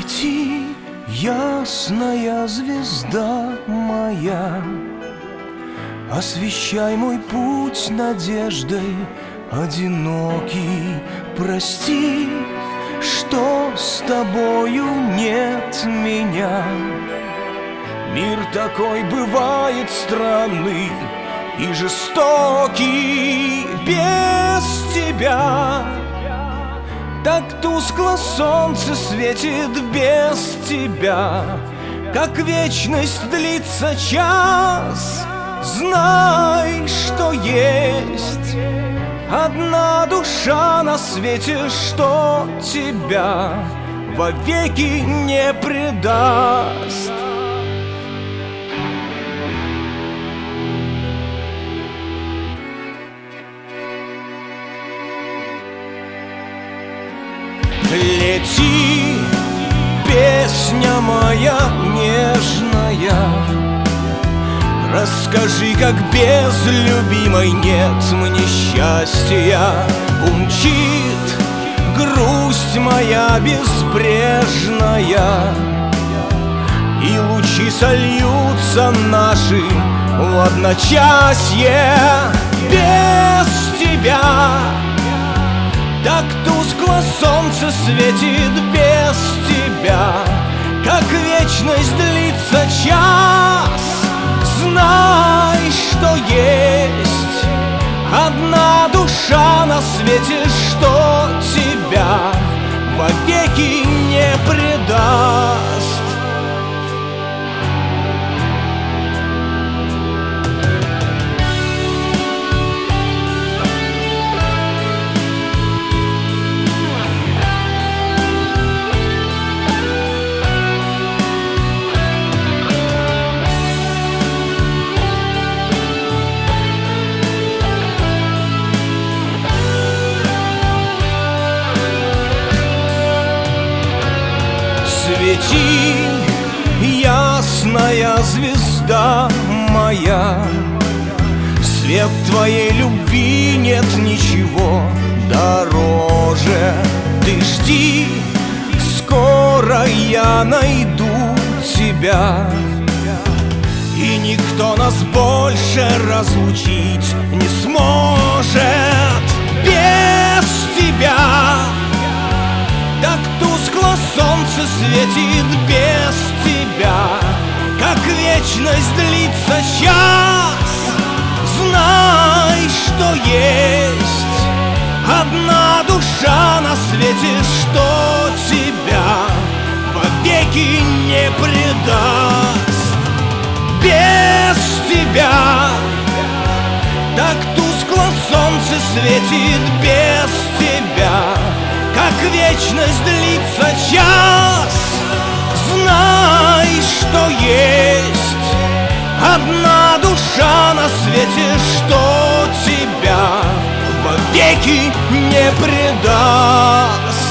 Свети, ясная звезда моя, освещай мой путь надеждой одинокий. Прости, что с тобою нет меня. Мир такой бывает странный и жестокий без тебя. Так тускло солнце светит без тебя, как вечность длится час. Знай, что есть одна душа на свете, что тебя вовеки не предаст. Лети, песня моя нежная, расскажи, как без любимой нет мне счастья. Умчит грусть моя безбрежная, и лучи сольются наши в одночасье. Без тебя так тускло солнце светит без тебя, как вечность длится час. Знай, что есть одна душа на свете, что тебя вовеки не предаст. Свети, ясная звезда моя, свет твоей любви нет ничего дороже. Ты жди, скоро я найду тебя, и никто нас больше разлучить не сможет. Без тебя так тускло солнце светит без тебя, как вечность длится час. Знай, что есть одна душа на свете, что тебя вовеки не предаст. Без тебя так тускло солнце светит без тебя, как вечность длится час. Знай, что есть одна душа на свете, что тебя вовеки не предаст.